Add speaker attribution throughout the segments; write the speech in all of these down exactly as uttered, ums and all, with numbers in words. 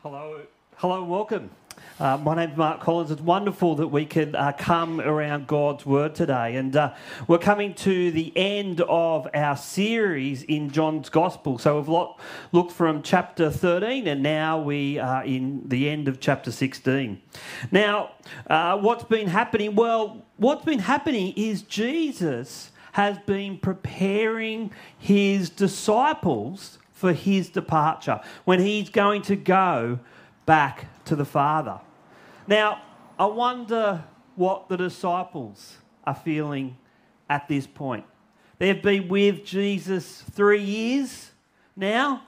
Speaker 1: Hello, hello, welcome. Uh, my name's Mark Collins. It's wonderful that we can uh, come around God's Word today. And uh, we're coming to the end of our series in John's Gospel. So we've lo- looked from chapter thirteen and now we are in the end of chapter sixteen. Now, uh, what's been happening? Well, what's been happening is Jesus has been preparing his disciples for his departure, when he's going to go back to the Father. Now, I wonder what the disciples are feeling at this point. They've been with Jesus three years now,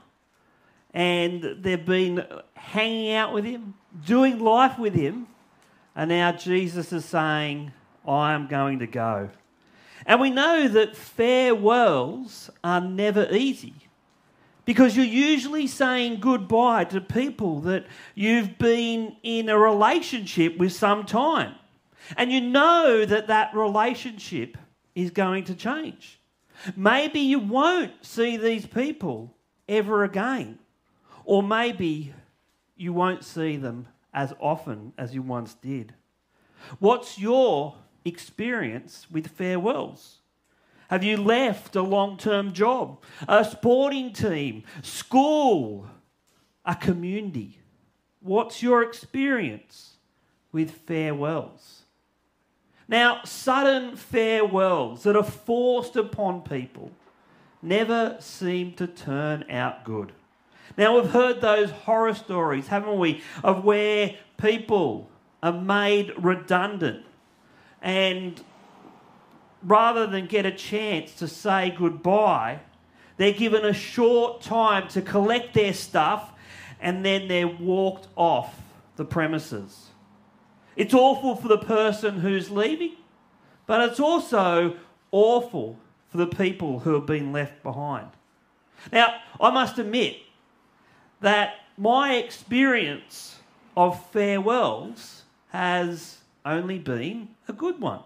Speaker 1: and they've been hanging out with him, doing life with him, and now Jesus is saying, I am going to go. And we know that farewells are never easy, because you're usually saying goodbye to people that you've been in a relationship with some time. And you know that that relationship is going to change. Maybe you won't see these people ever again. Or maybe you won't see them as often as you once did. What's your experience with farewells? Have you left a long-term job, a sporting team, school, a community? What's your experience with farewells? Now, sudden farewells that are forced upon people never seem to turn out good. Now, we've heard those horror stories, haven't we, of where people are made redundant and rather than get a chance to say goodbye, they're given a short time to collect their stuff and then they're walked off the premises. It's awful for the person who's leaving, but it's also awful for the people who have been left behind. Now, I must admit that my experience of farewells has only been a good one.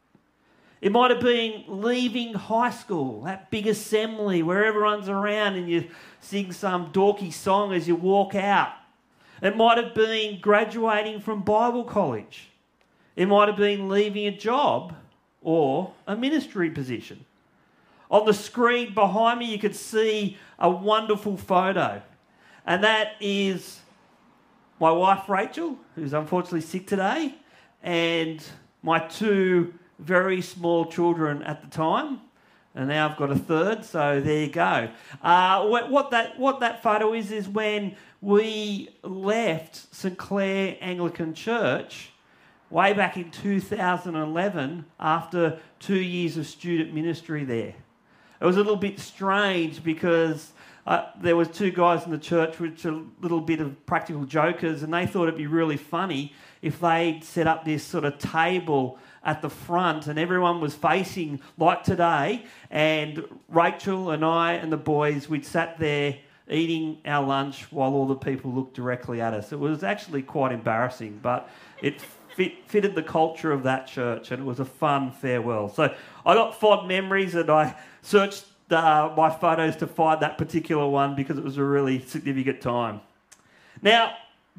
Speaker 1: It might have been leaving high school, that big assembly where everyone's around and you sing some dorky song as you walk out. It might have been graduating from Bible college. It might have been leaving a job or a ministry position. On the screen behind me you could see a wonderful photo, and that is my wife Rachel, who's unfortunately sick today, and my two very small children at the time, and now I've got a third, so there you go. Uh, what, what that what that photo is is when we left St Clair Anglican Church way back in two thousand eleven after two years of student ministry there. It was a little bit strange because uh, there was two guys in the church which are a little bit of practical jokers, and they thought it'd be really funny if they'd set up this sort of table at the front and everyone was facing like today, and Rachel and I and the boys, we'd sat there eating our lunch while all the people looked directly at us. It was actually quite embarrassing, but it fit, fitted the culture of that church, and it was a fun farewell. So I got fond memories, and I searched uh, my photos to find that particular one because it was a really significant time. Now,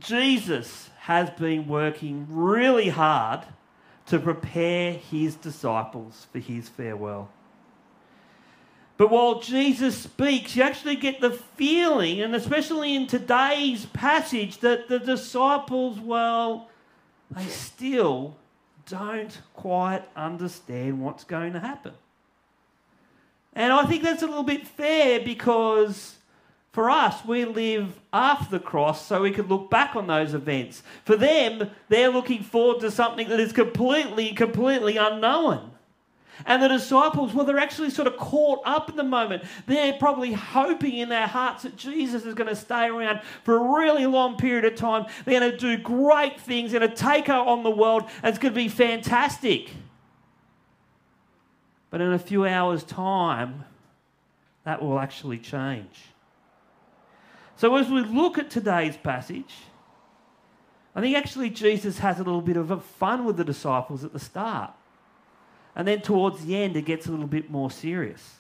Speaker 1: Jesus has been working really hard to prepare his disciples for his farewell. But while Jesus speaks, you actually get the feeling, and especially in today's passage, that the disciples, well, they still don't quite understand what's going to happen. And I think that's a little bit fair, because for us, we live after the cross so we can look back on those events. For them, they're looking forward to something that is completely, completely unknown. And the disciples, well, they're actually sort of caught up in the moment. They're probably hoping in their hearts that Jesus is going to stay around for a really long period of time. They're going to do great things, they're going to take on the world, and it's going to be fantastic. But in a few hours' time, that will actually change. So as we look at today's passage, I think actually Jesus has a little bit of a fun with the disciples at the start. And then towards the end, it gets a little bit more serious.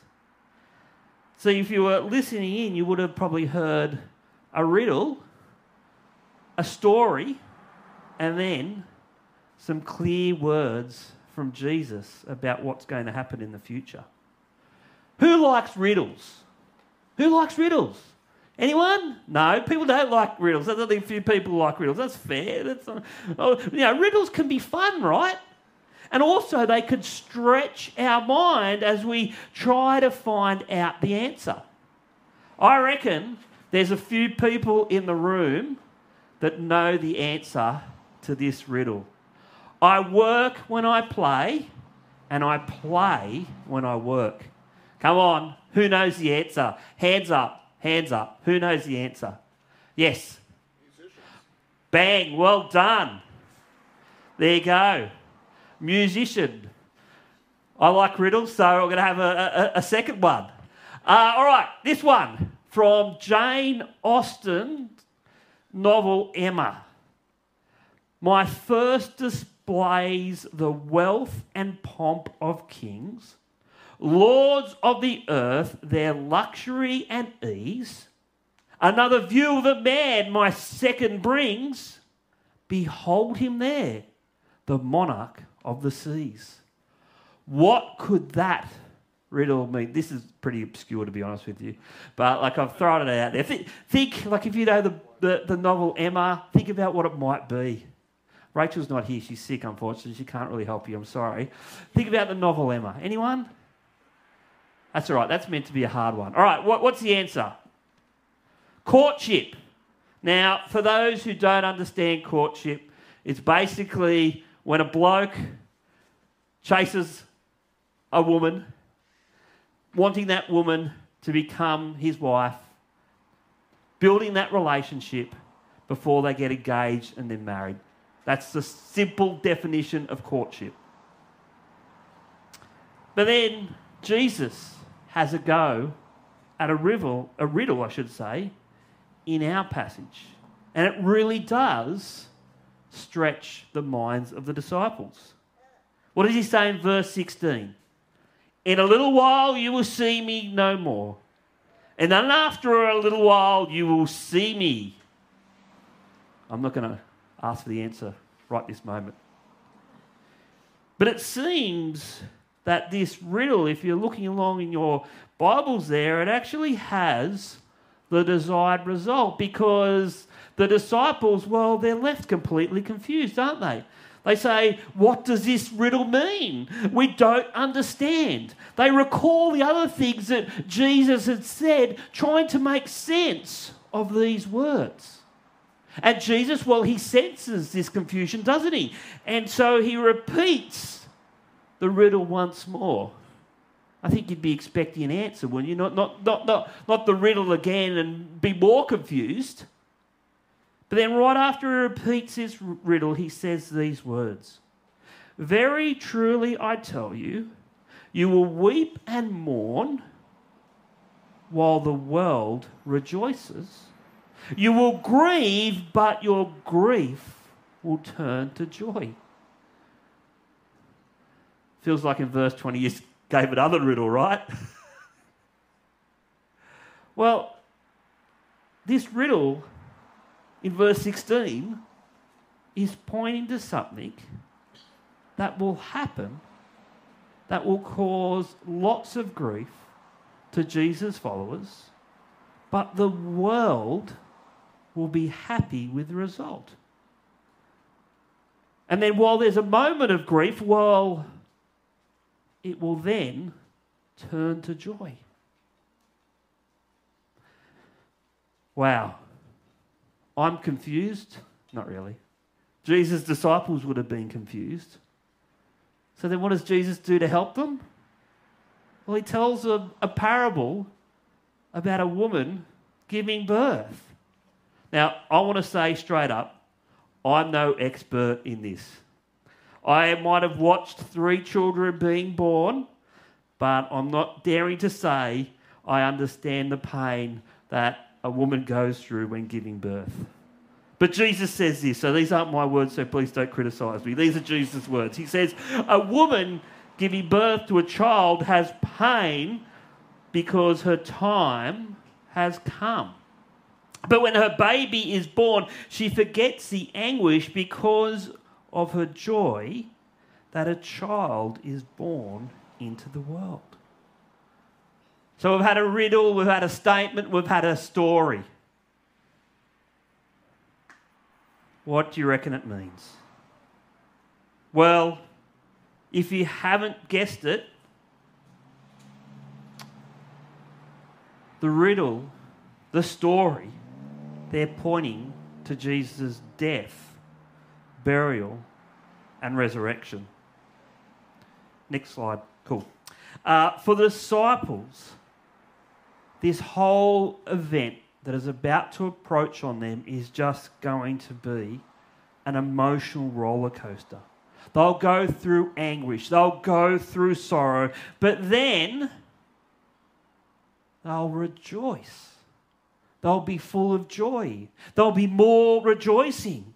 Speaker 1: So if you were listening in, you would have probably heard a riddle a story and then some clear words from Jesus about what's going to happen in the future. Who likes riddles? Who likes riddles? Anyone? No, people don't like riddles. There's only a few people who like riddles. That's fair. That's not, oh, you know, riddles can be fun, right? And also they could stretch our mind as we try to find out the answer. I reckon there's a few people in the room that know the answer to this riddle. I work when I play, and I play when I work. Come on, who knows the answer? Hands up. Hands up. Who knows the answer? Yes. Musicians. Bang. Well done. There you go. Musician. I like riddles, so I'm going to have a, a, a second one. Uh, all right, this one from Jane Austen's novel Emma. My first displays the wealth and pomp of kings, lords of the earth, their luxury and ease. Another view of a man my second brings. Behold him there, the monarch of the seas. What could that riddle mean? This is pretty obscure, to be honest with you. But, like, I've thrown it out there. Think, think like, if you know the, the, the novel Emma, think about what it might be. Rachel's not here. She's sick, unfortunately. She can't really help you. I'm sorry. Think about the novel Emma. Anyone? That's all right. That's meant to be a hard one. All right, what, what's the answer? Courtship. Now, for those who don't understand courtship, it's basically when a bloke chases a woman, wanting that woman to become his wife, building that relationship before they get engaged and then married. That's the simple definition of courtship. But then Jesus has a go at a riddle, a riddle, I should say, in our passage. And it really does stretch the minds of the disciples. What does he say in verse sixteen? In a little while you will see me no more. And then after a little while you will see me. I'm not going to ask for the answer right this moment. But it seems that this riddle, if you're looking along in your Bibles there, it actually has the desired result, because the disciples, well, they're left completely confused, aren't they? They say, what does this riddle mean? We don't understand. They recall the other things that Jesus had said, trying to make sense of these words. And Jesus, well, he senses this confusion, doesn't he? And so he repeats the riddle once more. I think you'd be expecting an answer, wouldn't you? Not, not, not, not, not the riddle again and be more confused. But then right after he repeats his riddle, he says these words. Very truly I tell you, you will weep and mourn while the world rejoices. You will grieve, but your grief will turn to joy. Feels like in verse twenty you gave another riddle, right? Well, this riddle in verse sixteen is pointing to something that will happen that will cause lots of grief to Jesus' followers, but the world will be happy with the result. And then while there's a moment of grief, well, it will then turn to joy. Wow. I'm confused? Not really. Jesus' disciples would have been confused. So then what does Jesus do to help them? Well, he tells a, a parable about a woman giving birth. Now, I want to say straight up, I'm no expert in this. I might have watched three children being born, but I'm not daring to say I understand the pain that a woman goes through when giving birth. But Jesus says this, so these aren't my words, so please don't criticise me. These are Jesus' words. He says, a woman giving birth to a child has pain because her time has come. But when her baby is born, she forgets the anguish because of her joy that a child is born into the world. So we've had a riddle, we've had a statement, we've had a story. What do you reckon it means? Well, if you haven't guessed it, the riddle, the story, they're pointing to Jesus' death, burial, and resurrection. Next slide. Cool. Uh, for the disciples, this whole event that is about to approach on them is just going to be an emotional roller coaster. They'll go through anguish. They'll go through sorrow. But then they'll rejoice. They'll be full of joy. There'll be more rejoicing.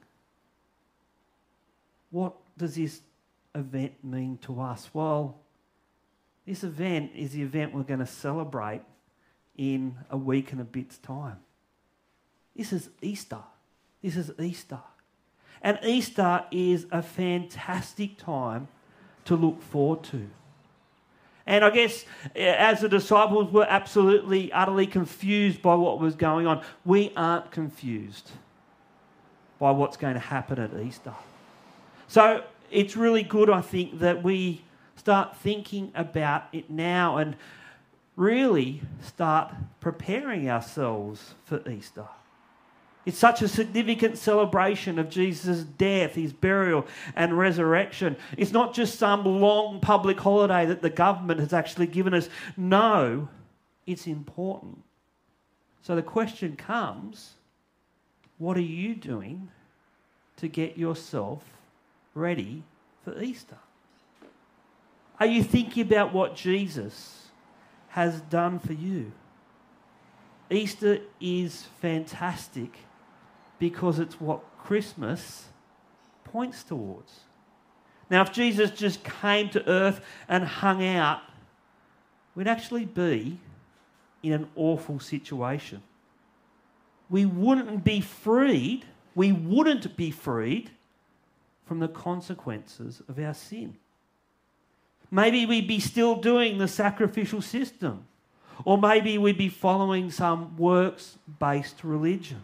Speaker 1: What does this event mean to us? Well, this event is the event we're going to celebrate in a week and a bit's time. This is Easter. This is Easter. And Easter is a fantastic time to look forward to. And I guess as the disciples were absolutely, utterly confused by what was going on, we aren't confused by what's going to happen at Easter. So it's really good, I think, that we start thinking about it now and really start preparing ourselves for Easter. It's such a significant celebration of Jesus' death, his burial and resurrection. It's not just some long public holiday that the government has actually given us. No, it's important. So the question comes, what are you doing to get yourself ready for Easter? Are you thinking about what Jesus has done for you? Easter is fantastic because it's what Christmas points towards. Now, if Jesus just came to earth and hung out, we'd actually be in an awful situation. We wouldn't be freed, we wouldn't be freed from the consequences of our sin. Maybe we'd be still doing the sacrificial system, or maybe we'd be following some works-based religion.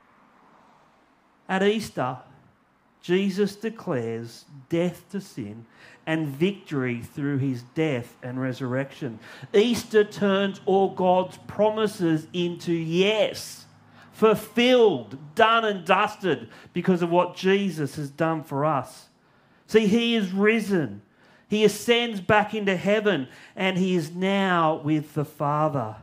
Speaker 1: At Easter, Jesus declares death to sin and victory through his death and resurrection. Easter turns all God's promises into yes, fulfilled, done and dusted because of what Jesus has done for us. See, he is risen. He ascends back into heaven and he is now with the Father.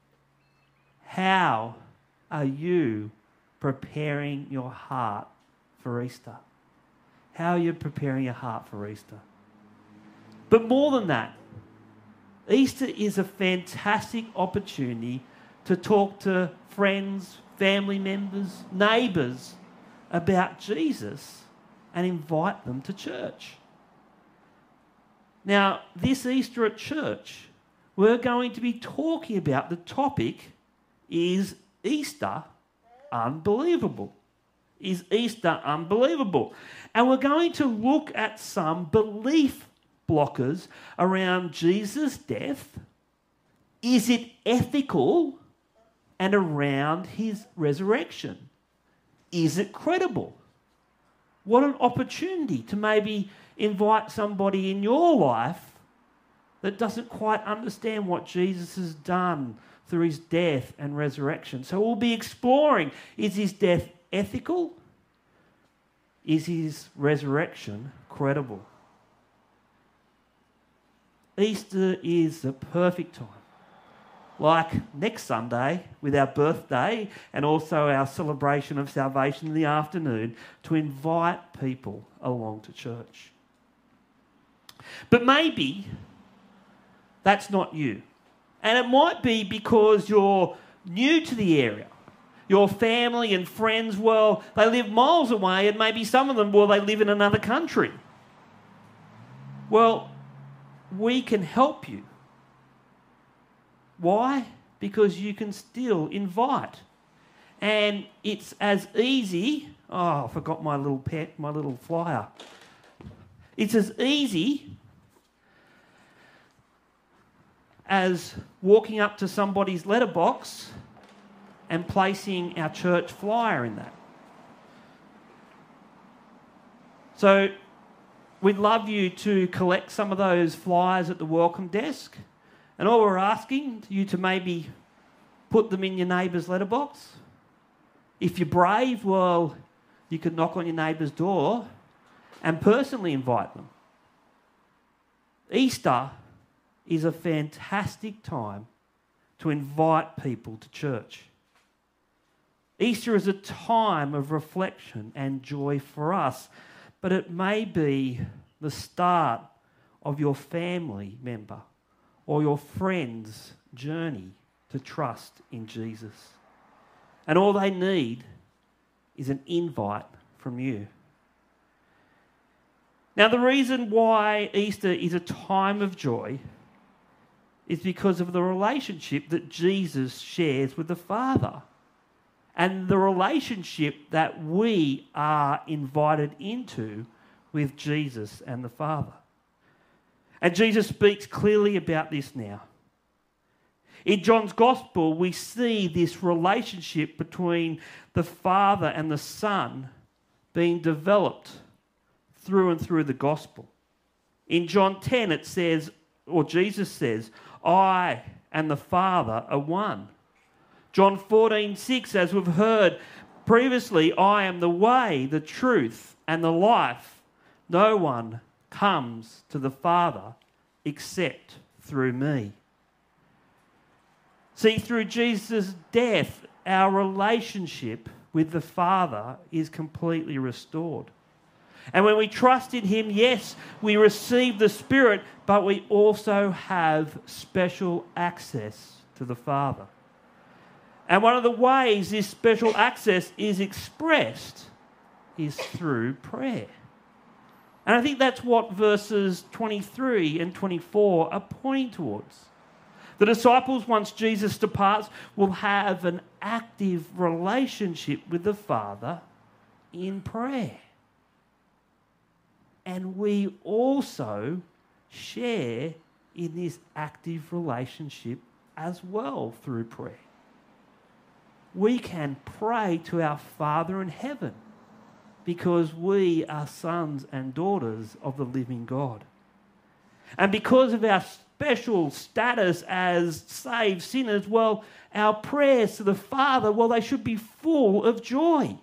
Speaker 1: How are you preparing your heart for Easter? How are you preparing your heart for Easter? But more than that, Easter is a fantastic opportunity to talk to friends, family members, neighbours about Jesus and invite them to church. Now, this Easter at church, we're going to be talking about the topic, is Easter unbelievable? Is Easter unbelievable? And we're going to look at some belief blockers around Jesus' death. Is it ethical? And around his resurrection. Is it credible? What an opportunity to maybe invite somebody in your life that doesn't quite understand what Jesus has done through his death and resurrection. So we'll be exploring, is his death ethical? Is his resurrection credible? Easter is the perfect time, like next Sunday with our birthday and also our celebration of salvation in the afternoon, to invite people along to church. But maybe that's not you. And it might be because you're new to the area. Your family and friends, well, they live miles away, and maybe some of them, well, they live in another country. Well, we can help you. Why? Because you can still invite. And it's as easy... Oh, I forgot my little pet, my little flyer. It's as easy as walking up to somebody's letterbox and placing our church flyer in that. So we'd love you to collect some of those flyers at the welcome desk. And all we're asking you to maybe put them in your neighbour's letterbox. If you're brave, well, you could knock on your neighbour's door and personally invite them. Easter is a fantastic time to invite people to church. Easter is a time of reflection and joy for us, but it may be the start of your family member or your friend's journey to trust in Jesus. And all they need is an invite from you. Now, the reason why Easter is a time of joy is because of the relationship that Jesus shares with the Father and the relationship that we are invited into with Jesus and the Father. And Jesus speaks clearly about this now. In John's Gospel, we see this relationship between the Father and the Son being developed through and through the Gospel. In John ten, it says, or Jesus says, I and the Father are one. John fourteen six, as we've heard previously, I am the way, the truth, and the life. No one comes to the Father except through me. See, through Jesus' death, our relationship with the Father is completely restored. And when we trust in him, yes, we receive the Spirit, but we also have special access to the Father. And one of the ways this special access is expressed is through prayer. And I think that's what verses twenty-three and twenty-four are pointing towards. The disciples, once Jesus departs, will have an active relationship with the Father in prayer. And we also share in this active relationship as well through prayer. We can pray to our Father in heaven because we are sons and daughters of the living God. And because of our special status as saved sinners, well, our prayers to the Father, well, they should be full of joy.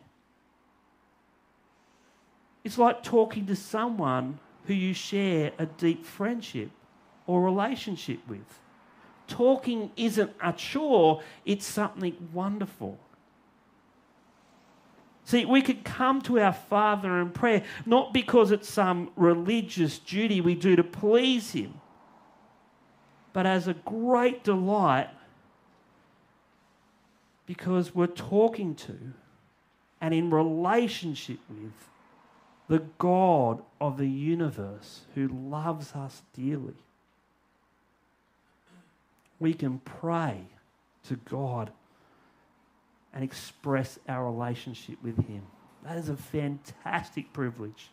Speaker 1: It's like talking to someone who you share a deep friendship or relationship with. Talking isn't a chore, it's something wonderful. See, we could come to our Father in prayer not because it's some religious duty we do to please him, but as a great delight because we're talking to and in relationship with the God of the universe who loves us dearly. We can pray to God and express our relationship with him. That is a fantastic privilege.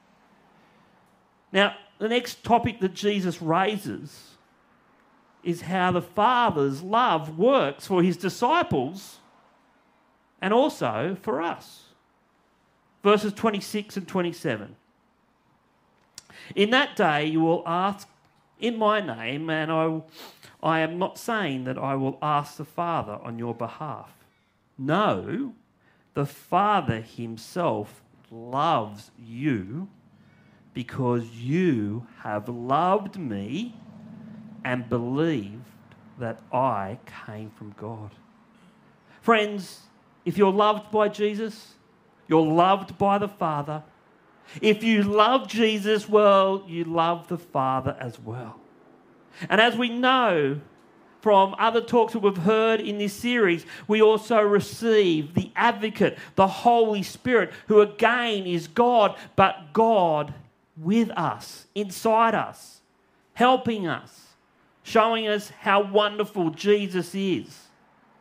Speaker 1: Now, the next topic that Jesus raises is how the Father's love works for his disciples and also for us. Verses twenty-six and twenty-seven. In that day you will ask in my name, and I, I am not saying that I will ask the Father on your behalf. No, the Father himself loves you because you have loved me and believed that I came from God. Friends, if you're loved by Jesus, you're loved by the Father. If you love Jesus, well, you love the Father as well. And as we know from other talks that we've heard in this series, we also receive the Advocate, the Holy Spirit, who again is God, but God with us, inside us, helping us, showing us how wonderful Jesus is.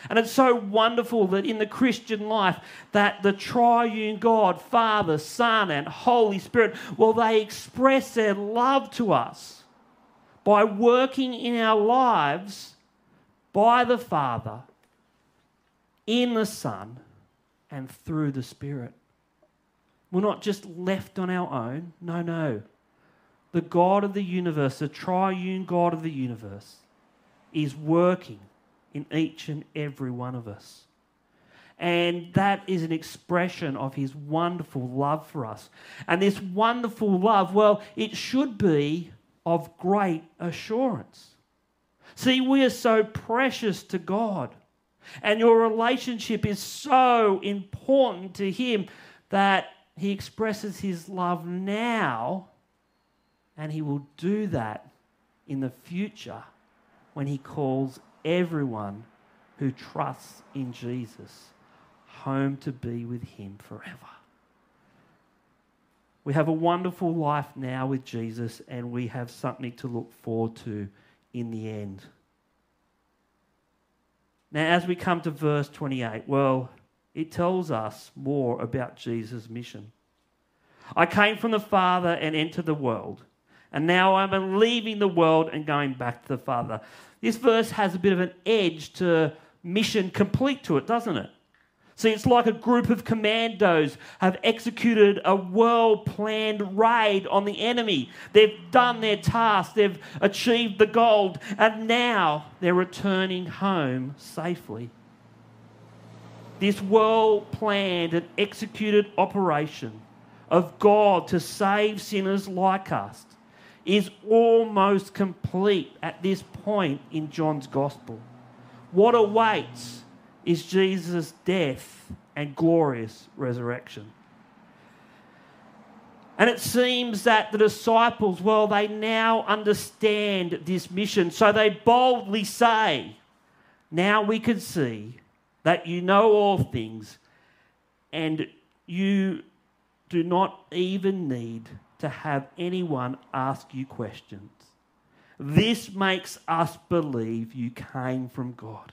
Speaker 1: And it's so wonderful that in the Christian life that the triune God, Father, Son and Holy Spirit, well, they express their love to us by working in our lives by the Father, in the Son and through the Spirit. We're not just left on our own. No, no. The God of the universe, the triune God of the universe, is working in each and every one of us. And that is an expression of his wonderful love for us. And this wonderful love, well, it should be of great assurance. See, we are so precious to God, and your relationship is so important to him that he expresses his love now, and he will do that in the future when he calls everyone who trusts in Jesus home to be with him forever. We have a wonderful life now with Jesus, and we have something to look forward to in the end. Now, as we come to verse twenty-eight, well, it tells us more about Jesus' mission. I came from the Father and entered the world, and now I'm leaving the world and going back to the Father. This verse has a bit of an edge to mission complete to it, doesn't it? See, it's like a group of commandos have executed a well-planned raid on the enemy. They've done their task, they've achieved the goal, and now they're returning home safely. This well-planned and executed operation of God to save sinners like us is almost complete at this point in John's Gospel. What awaits is Jesus' death and glorious resurrection. And it seems that the disciples, well, they now understand this mission. So they boldly say, now we can see that you know all things and you do not even need to have anyone ask you questions. This makes us believe you came from God.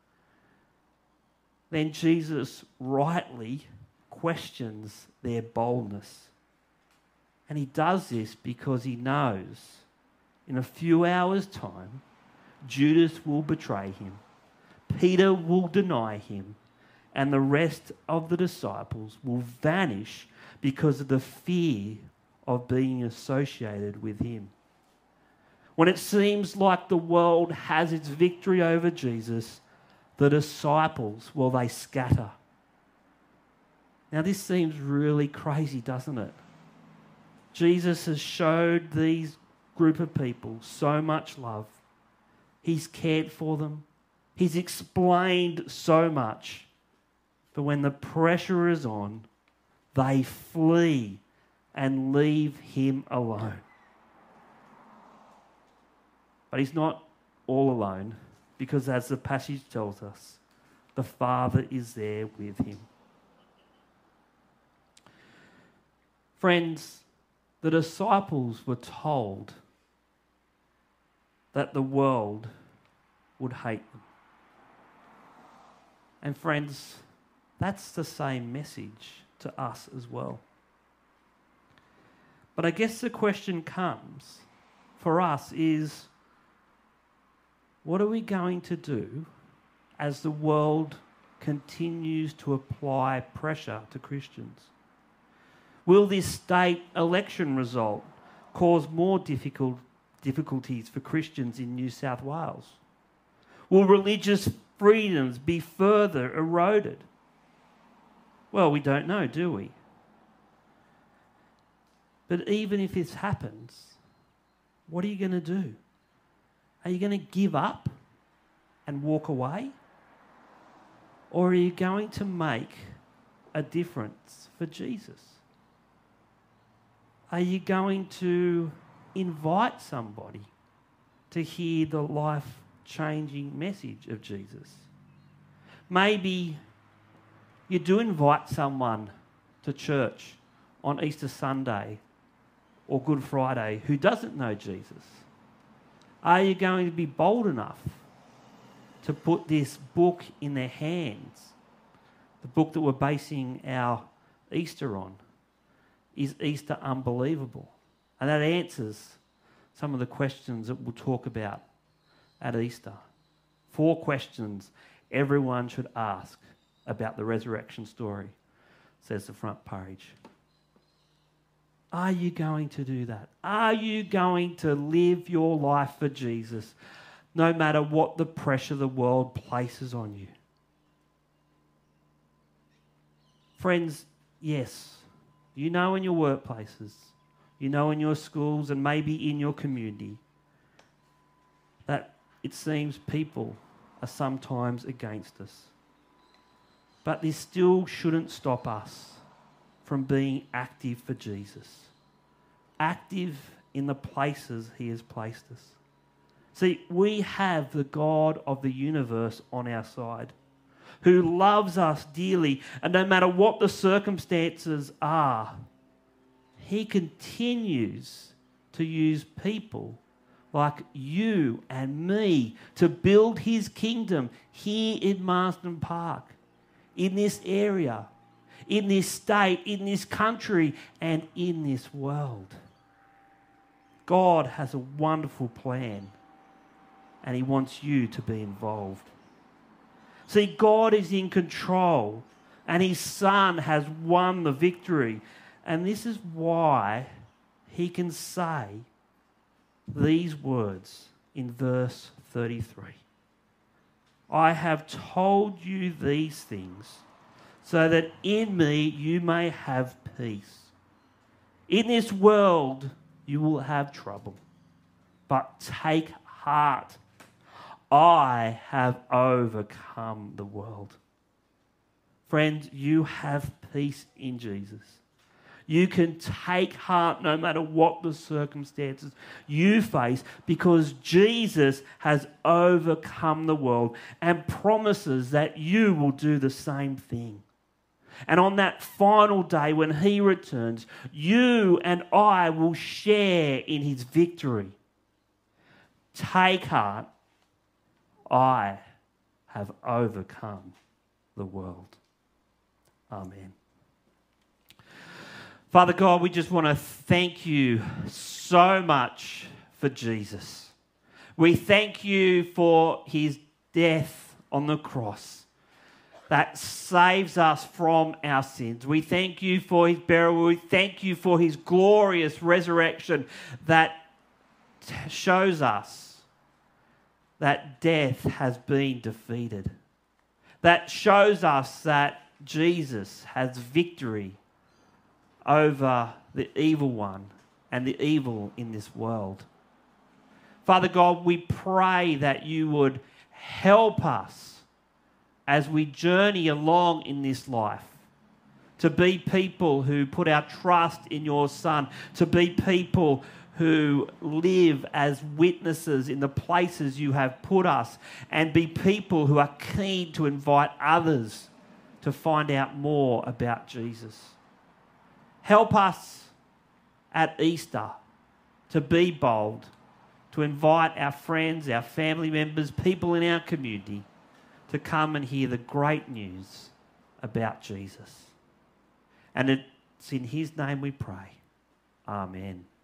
Speaker 1: Then Jesus rightly questions their boldness. And he does this because he knows in a few hours' time, Judas will betray him, Peter will deny him, and the rest of the disciples will vanish because of the fear of being associated with him. When it seems like the world has its victory over Jesus, the disciples, well, they scatter. Now, this seems really crazy, doesn't it? Jesus has showed these group of people so much love. He's cared for them. He's explained so much. But when the pressure is on, they flee and leave him alone. But he's not all alone, because as the passage tells us, the Father is there with him. Friends, the disciples were told that the world would hate them. And friends, that's the same message to us as well. But I guess the question comes for us is, what are we going to do as the world continues to apply pressure to Christians? Will this state election result cause more difficult, difficulties for Christians in New South Wales? Will religious freedoms be further eroded? Well, we don't know, do we? But even if this happens, what are you going to do? Are you going to give up and walk away? Or are you going to make a difference for Jesus? Are you going to invite somebody to hear the life-changing message of Jesus? Maybe you do invite someone to church on Easter Sunday or Good Friday who doesn't know Jesus. Are you going to be bold enough to put this book in their hands, the book that we're basing our Easter on. Is Easter unbelievable? And that answers some of the questions that we'll talk about at Easter. Four questions everyone should ask about the resurrection story, says the front page. Are you going to do that? Are you going to live your life for Jesus, no matter what the pressure the world places on you? Friends, yes. You know in your workplaces, you know in your schools and maybe in your community that it seems people are sometimes against us. But this still shouldn't stop us from being active for Jesus. Active in the places he has placed us. See, we have the God of the universe on our side, who loves us dearly, and no matter what the circumstances are, he continues to use people like you and me to build his kingdom here in Marsden Park, in this area, in this state, in this country, and in this world. God has a wonderful plan, and he wants you to be involved. See, God is in control, and his Son has won the victory. And this is why he can say these words in verse thirty-three. I have told you these things so that in me you may have peace. In this world you will have trouble, but take heart. I have overcome the world. Friends, you have peace in Jesus. You can take heart no matter what the circumstances you face, because Jesus has overcome the world and promises that you will do the same thing. And on that final day when he returns, you and I will share in his victory. Take heart. I have overcome the world. Amen. Father God, we just want to thank you so much for Jesus. We thank you for his death on the cross that saves us from our sins. We thank you for his burial. We thank you for his glorious resurrection that shows us that death has been defeated. That shows us that Jesus has victory over the evil one and the evil in this world. Father God, we pray that you would help us as we journey along in this life to be people who put our trust in your Son, to be people who live as witnesses in the places you have put us, and be people who are keen to invite others to find out more about Jesus. Help us at Easter to be bold, to invite our friends, our family members, people in our community to come and hear the great news about Jesus. And it's in his name we pray. Amen.